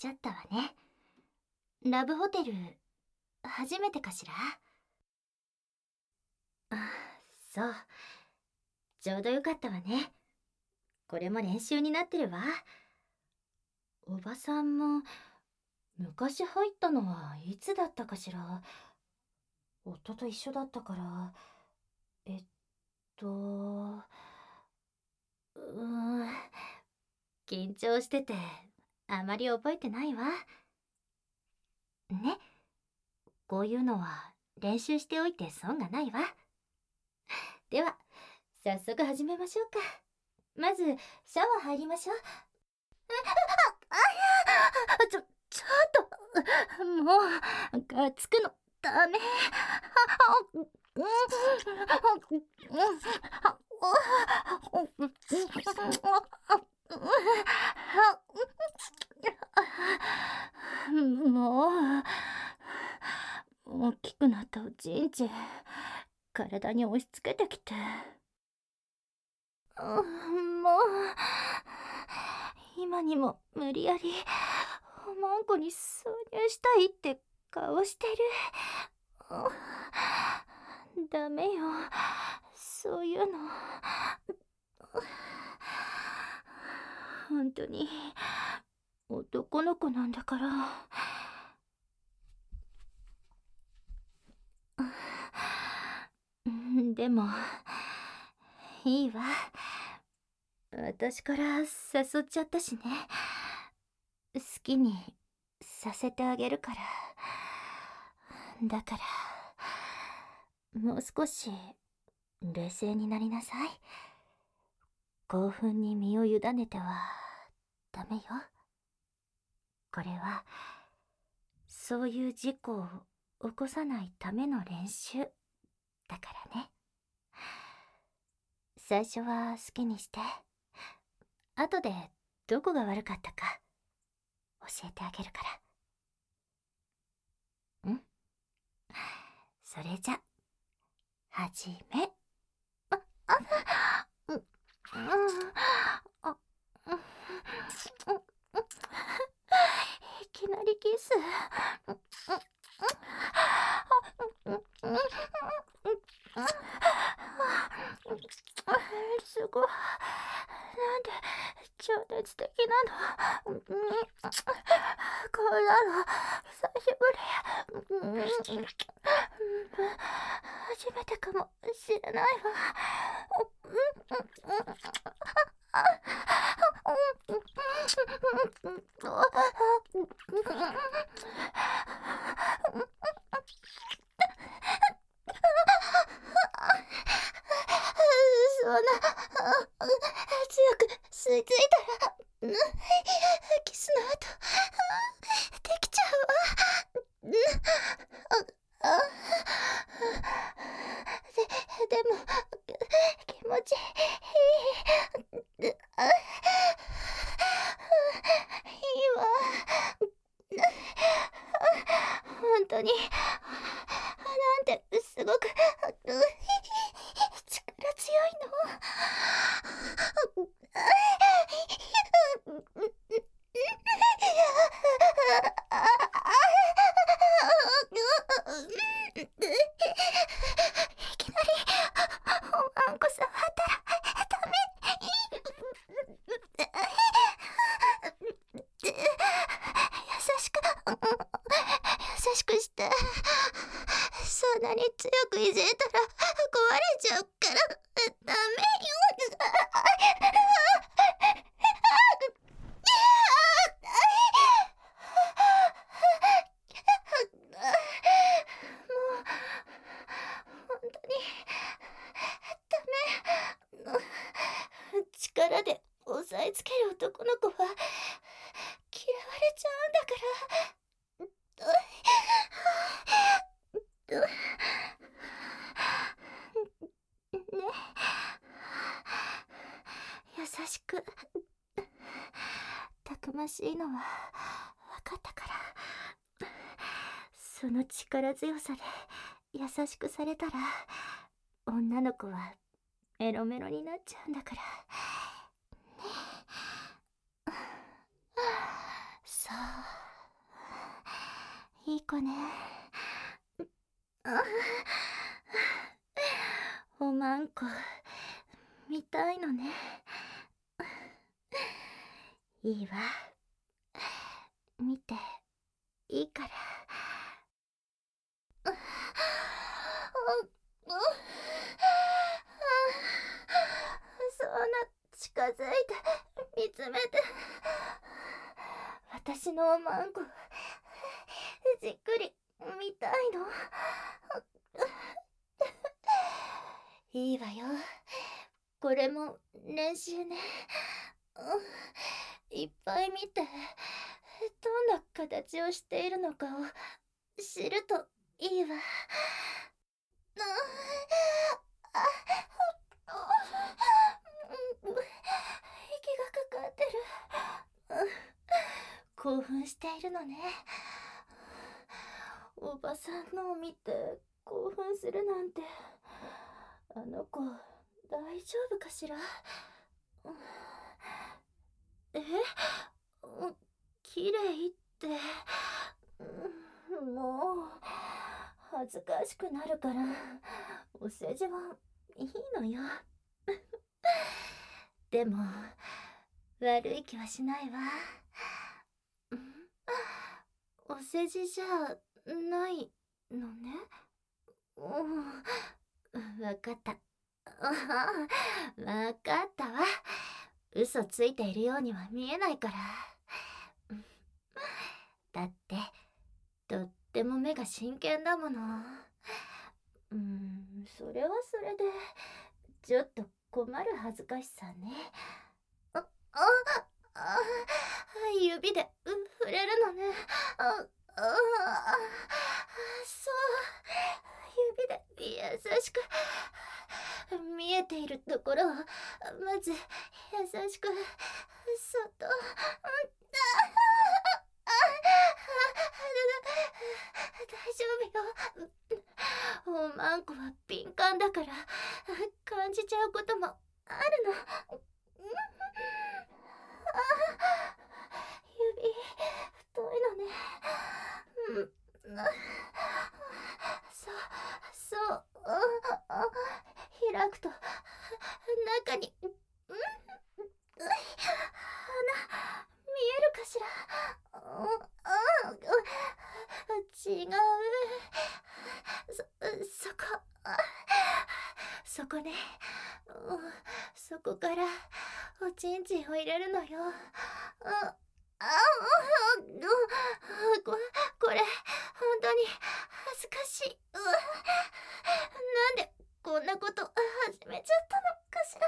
ちゃったわね。ラブホテル、初めてかしら？あ、そう。ちょうどよかったわね。これも練習になってるわ。おばさんも、昔入ったのはいつだったかしら？夫と一緒だったから、えっと、緊張してて、あまり覚えてないわ。ね、こういうのは練習しておいて損がないわ。では、早速始めましょうか。まず、シャワー入りましょう。ちょっと、もう、がっつくの、ダメ。もう、大きくなったおちんちん、体に押し付けてきて。もう、今にも無理やりおまんこに挿入したいって顔してる。ダメよ、そういうの。本当に男の子なんだから。でもいいわ、私から誘っちゃったしね。好きにさせてあげるから。だからもう少し冷静になりなさい。興奮に身を委ねてはダメよ。これはそういう事故を起こさないための練習だからね。最初は好きにして、後でどこが悪かったか教えてあげるから。それじゃ始め。いきなりキス。すごい。なんで情熱的なの。こうなの久しぶり。初めてかもしれないわ。そんな強く吸い付いたら、キスの後できちゃうわ。でも気持ちいい。いいわ。本当になんてすごく力強いの。いきなりおまんこ触ったらダメ。優しくして。そんなに強くいじったら壊れちゃうからダメよ。もう本当にダメ。力で押さえつける男の子は嫌われちゃうんだから。ね、優しくたくましいのは分かったから。その力強さで優しくされたら女の子はメロメロになっちゃうんだから。ね、そう。 いい子ね。あ、おまんこ見たいのね。いいわ、見ていいから。そんな近づいて見つめて、私のおまんこじっくり見たいの。いいわよ、これも練習ね。いっぱい見て、どんな形をしているのかを知るといいわ。息がかかってる。興奮しているのね。おばさんのを見て興奮するなんて、あの子大丈夫かしら。え、綺麗って、もう恥ずかしくなるから、お世辞はいいのよ。でも悪い気はしないわ。お世辞じゃないのね。わかった。わかったわ。嘘ついているようには見えないから。だってとっても目が真剣だもの。それはそれでちょっと困る恥ずかしさね。指で触れるのね。そう、指で優しく、見えているところをまず優しくそっと。大丈夫よ。おまんこは敏感だから感じちゃうこともあるの。指太いのね。そう開くと中に花見えるかしら。違う。そこね。そこからおちんちんを入れるのよ。これ本当に恥ずかしい。なんでこんなこと始めちゃったのかしら。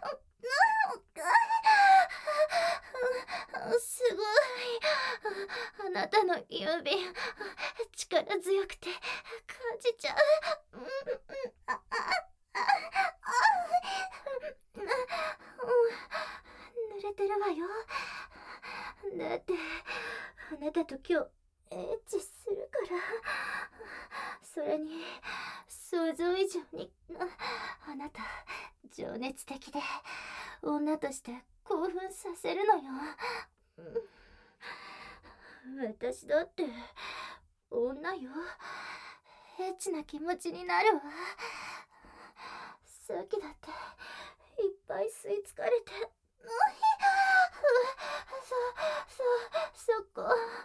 すごい。あなたの指力強くて感じちゃう。濡れてるわよ。だってあなたと今日エッチするから。それに想像以上にあなた情熱的で女として興奮させるのよ。私だって女よ。エッチな気持ちになるわ。さっきだっていっぱい吸い付かれて。そこ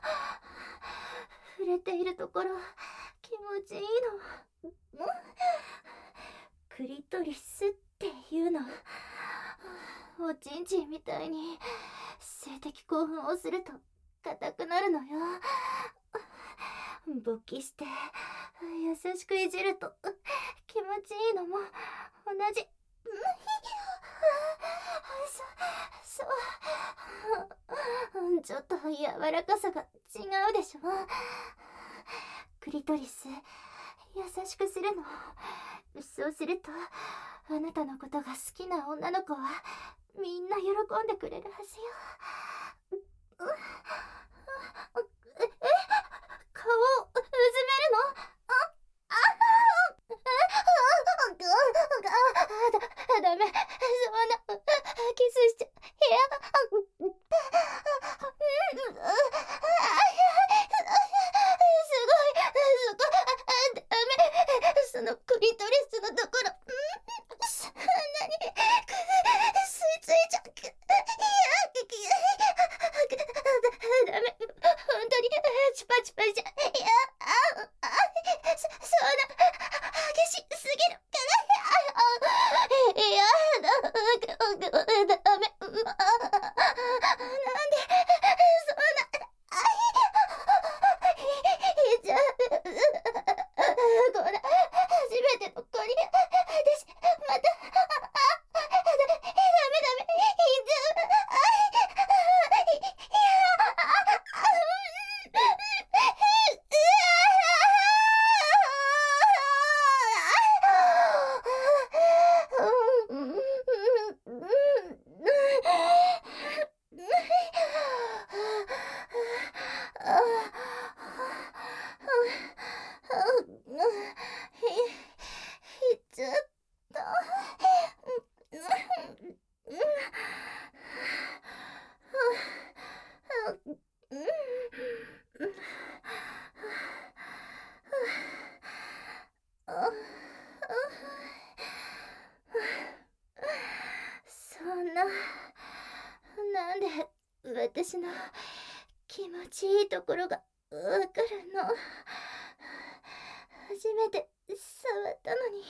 触れているところ気持ちいいの。クリトリスっていうの。おちんちんみたいに性的興奮をすると硬くなるのよ。勃起して優しくいじると気持ちいいのも同じ。ちょっと柔らかさが違うでしょ。クリトリス優しくするの。そうするとあなたのことが好きな女の子はみんな喜んでくれるはずよ。顔をうずめるの？ダメ、そんなキスしちゃ。すご私の気持ちいいところがわかるの。初めて触ったのに。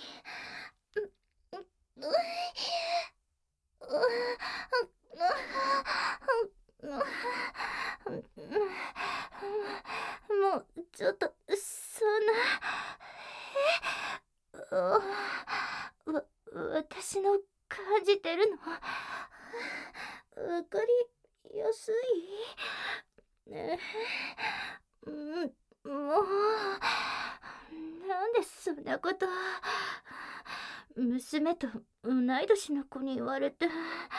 もうちょっとそんな私の感じてるのわかりやすい。もうなんでそんなこと。娘と同い年の子に言われて、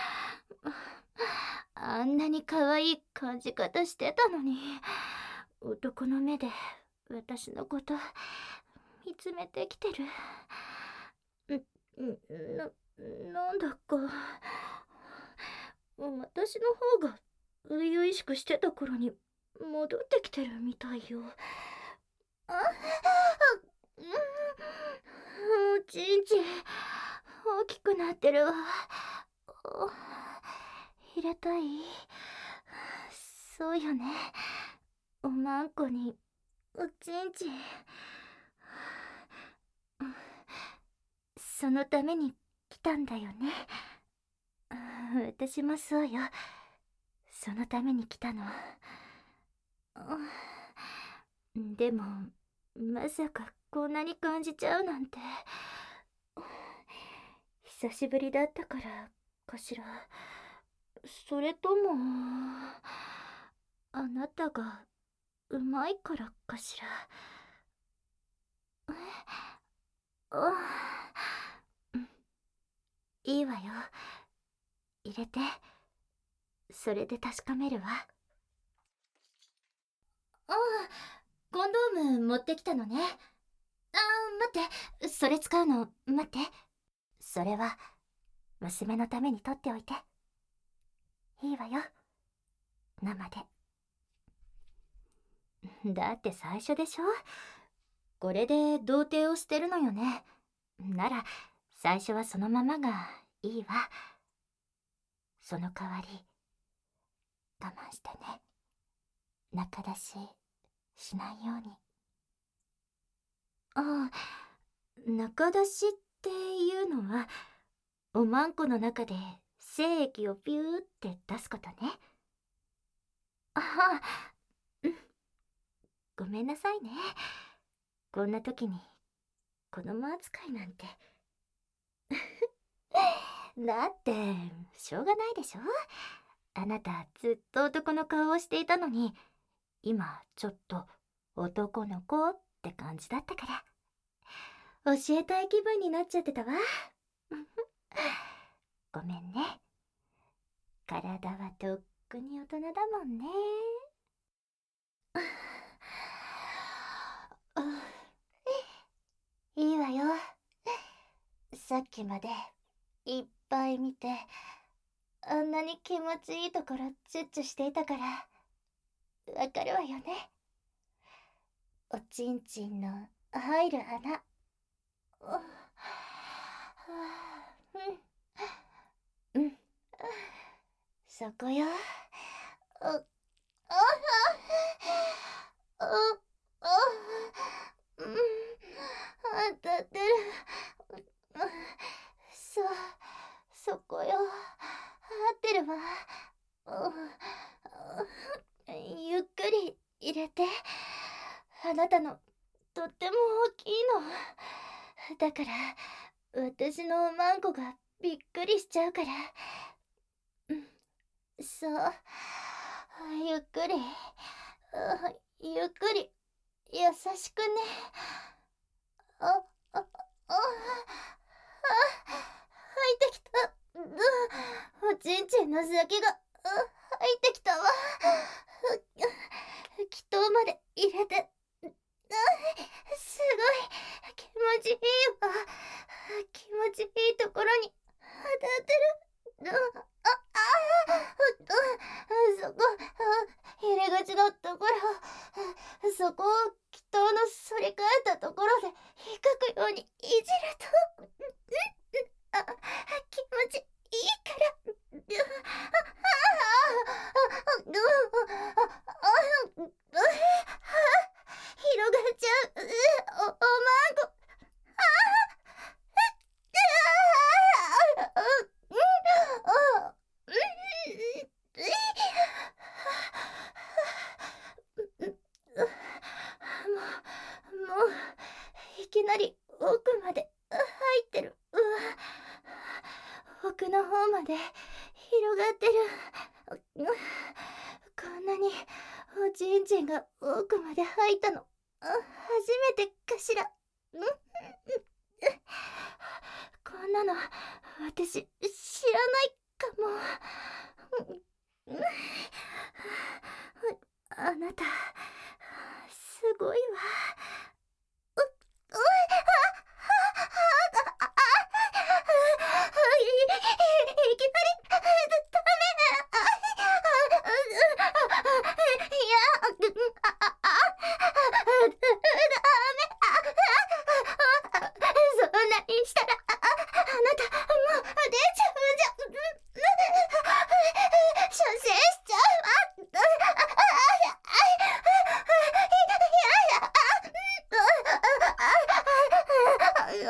あんなに可愛い感じ方してたのに、男の目で私のこと見つめてきてる。なんだか私の方が初々しくしてた頃に戻ってきてるみたいよ。おちんちん大きくなってるわ。入れたい？そうよね。おまんこにおちんちん。そのために来たんだよね。私もそうよ。そのために来たの。でもまさかこんなに感じちゃうなんて。久しぶりだったからかしら。それともあなたがうまいからかしら。いいわよ。入れて。それで確かめるわ。コンドーム持ってきたのね。待って、それ使うの待って。それは娘のために取っておいて。いいわよ、生で。だって最初でしょ。これで童貞を捨てるのよね。なら最初はそのままがいいわ。その代わり我慢してね。仲出ししないように。仲出しっていうのはおまんこの中で精液をピューって出すことね。ごめんなさいね。こんな時に子供扱いなんて。だってしょうがないでしょ。あなたずっと男の顔をしていたのに、今ちょっと男の子って感じだったから、教えたい気分になっちゃってたわ。ごめんね。体はとっくに大人だもんね。いいわよ。さっきまでいっぱい見て、あんなに気持ちいいところチュッチュしていたからわかるわよね。おちんちんの入る穴。そこよ。当たってる。そこよ。合ってるわ。ゆっくり入れて。あなたのとっても大きいの。だから私のおまんこがびっくりしちゃうから。そう、ゆっくり、ゆっくり優しくね。入ってきた。おちんちんの先が入ってきたわ。気筒まで入れて。すごい気持ちいいわ。気持ちいいところに当たってる。そこ、入れ口のところ、そこを気筒の反り返ったところで引っかくようにいじると、気持ちいいから。 広がっちゃう。おまんご。いきなり奥まで入ってる。奥の方まで広がってる。こんなにおちんちんが奥まで入ったの初めてかしら。こんなの私知らないかも。あなたすごいわ。いきなりダメ。いや、そんなにしたらあなたもう出ちゃうじゃん。射精しちゃうわ。ダメ。そんなについちゃ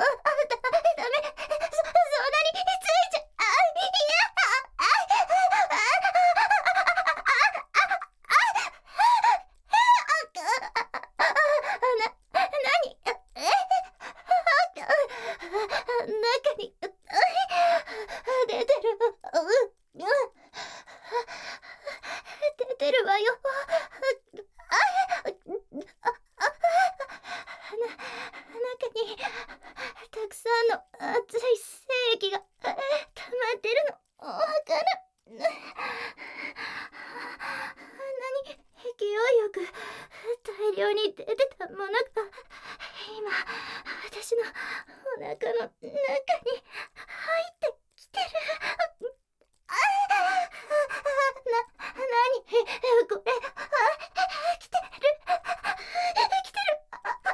中に出てる。出てるわよ。中にたくさんの熱い精液が溜まってるのわかる。勢いよく大量に出てたものが今私のお腹の中に入ってきてる。なにこれ。来てる。来てる。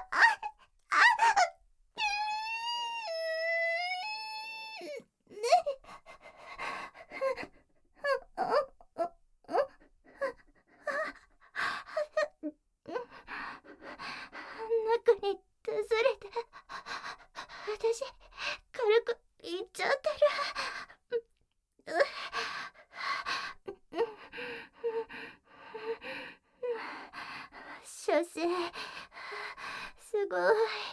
中に出されて私軽くいっちゃってる。射精すごい。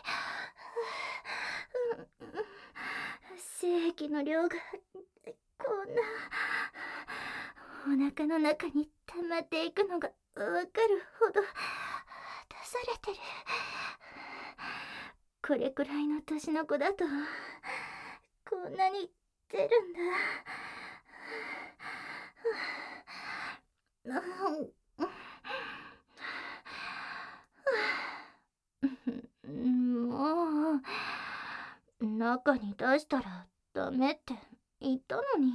精液の量がこんなお腹の中に溜まっていくのがわかるほど出されてる。これくらいの年の子だとこんなに出るんだ。もう中に出したらダメって言ったのに。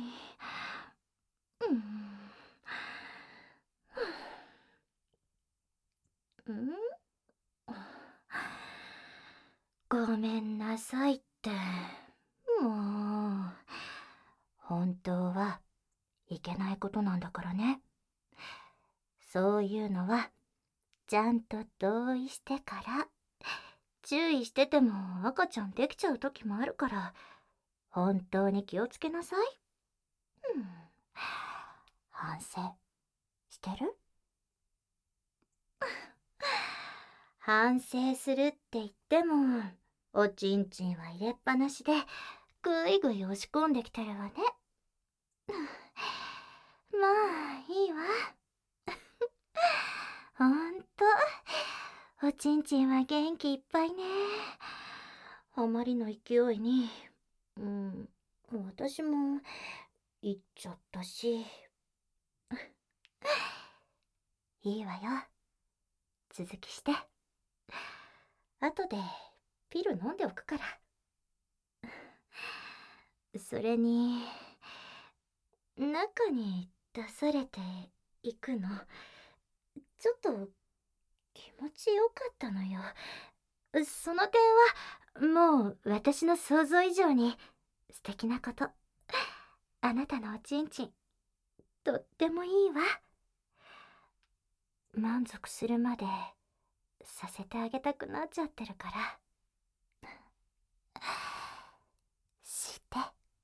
ごめんなさいって。もう本当はいけないことなんだからね。そういうのはちゃんと同意してから。注意してても赤ちゃんできちゃう時もあるから本当に気をつけなさい。反省してる？反省するって言ってもおちんちんは入れっぱなしでぐいぐい押し込んできてるわね。まあいいわ。ほんとおちんちんは元気いっぱいね。あまりの勢いに私も行っちゃったし。いいわよ、続きして。後でピル飲んでおくから。それに中に出されていくのちょっと気持ちよかったのよ。その点はもう私の想像以上に素敵なこと。あなたのおちんちんとってもいいわ。満足するまでさせてあげたくなっちゃってるから。して。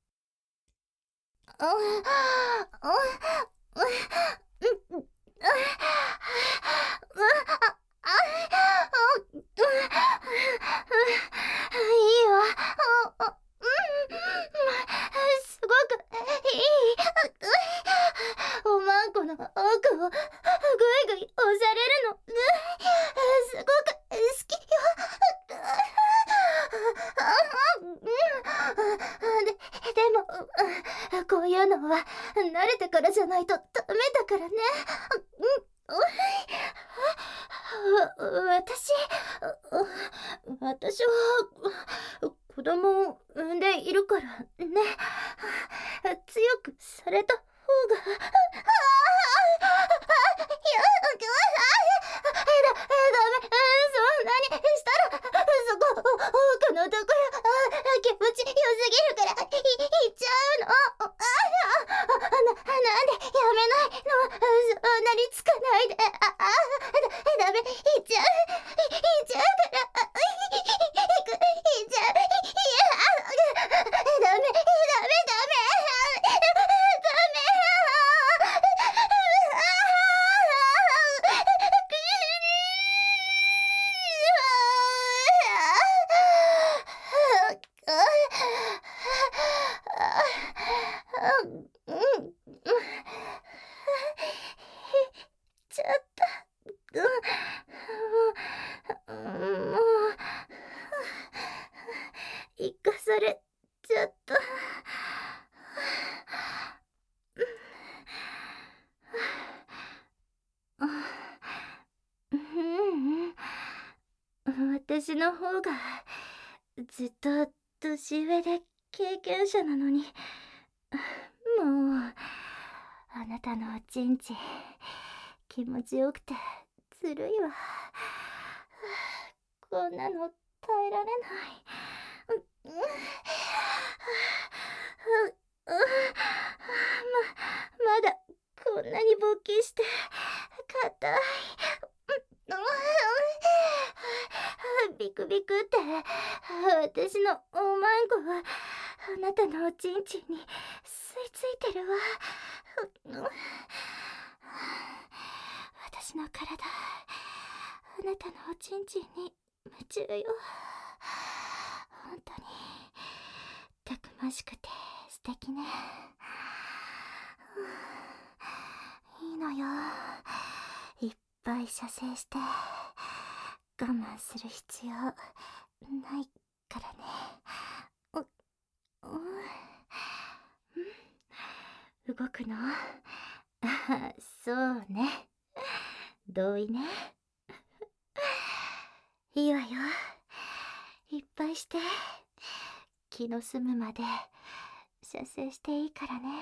いいわ。すごくいい。おまんこの奥をぐいぐい押されるのすごく好きよ。でもこういうのは慣れてからじゃないとダメだからね。私は子供を産んでいるからね。強くされた方が。ダメ。そんなにしたらそこ奥のところ気持ちよすぎるから行っちゃうの。なんでやめないの。そんなにつかないで。ダメ。行っちゃうから行っちゃう。ダメ。ちょっともう生かされちゃった。私の方がずっと年上で経験者なのに、もうあなたのおちんち気持ちよくてずるいわ。こんなの耐えられない。まだこんなに勃起して硬い。ビクビクって私のおまんこはあなたのおちんちんに吸い付いてるわ。私の体あなたのおちんちんに夢中よ。本当にたくましくて素敵ね。いいのよ。いっぱい射精して我慢する必要ないからね。動くの？そうね。同意ね。いいわよ。いっぱいして。気の済むまで射精していいからね。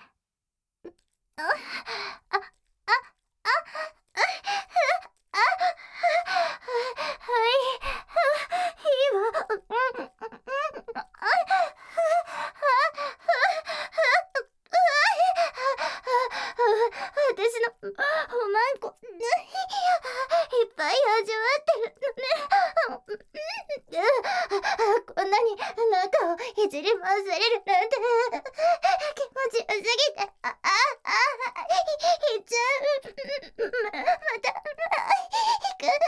私のおまんこいっぱい味わってるのね。こんなに中をいじり回されるなんて気持ちよすぎていっちゃう。また行く。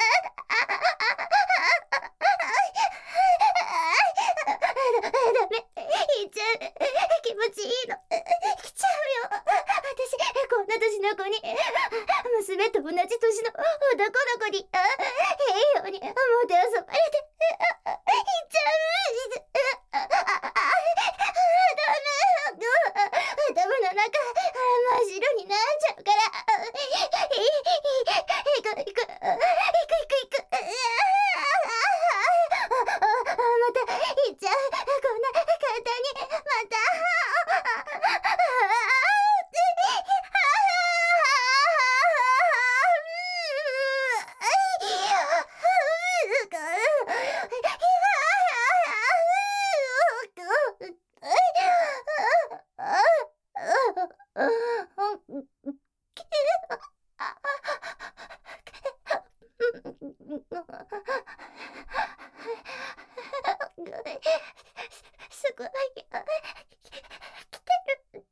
ダメ。行っちゃう。気持ちいいの。来ちゃうよ。私こんな年の子に娘と同じ年の男の子にいいようにもてあそばれて行っちゃう。頭の中真っ白になっちゃうから。行く。また行っちゃう。こんな簡単にまた。 すごい。来てる。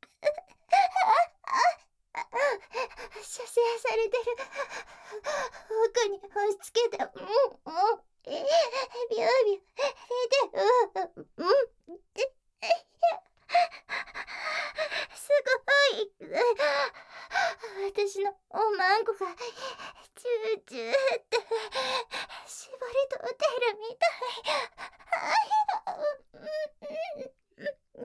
射精されてる。奥に押し付けて、ビュービュー出て、すごい。私のおまんこがチューチューって絞り取ってるみたい。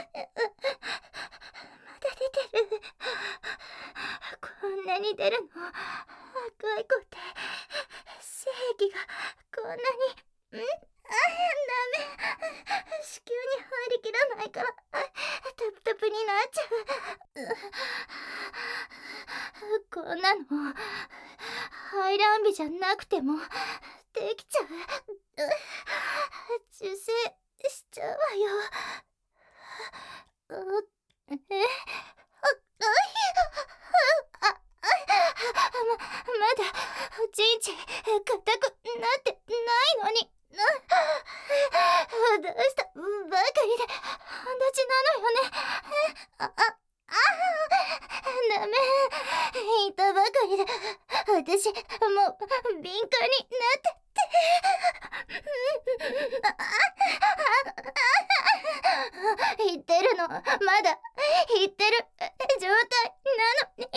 まだ出てる。こんなに出るの。赤い子って精液がこんなに。ダメ。子宮に入りきらないからタプタプになっちゃう。こんなの排卵日じゃなくてもできちゃう。受精しちゃうわよ。まだおちんち硬くなってないのに。どうしたばかりで半立ちなのよね。ダメ。いたばかりで私もう敏感になって言ってるの。まだ言ってる状態なのに。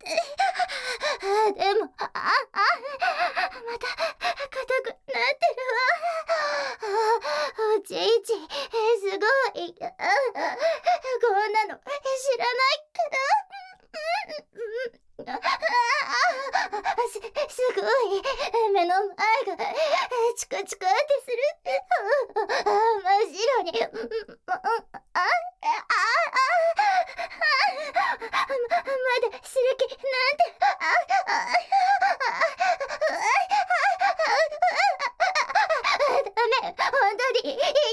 でもまた硬くなってるわ。おちいちすごい。こんなの知らないから。すごい。目の前がチカチカってする。真っ白に。まだする気なんて。ダメ。本当にいい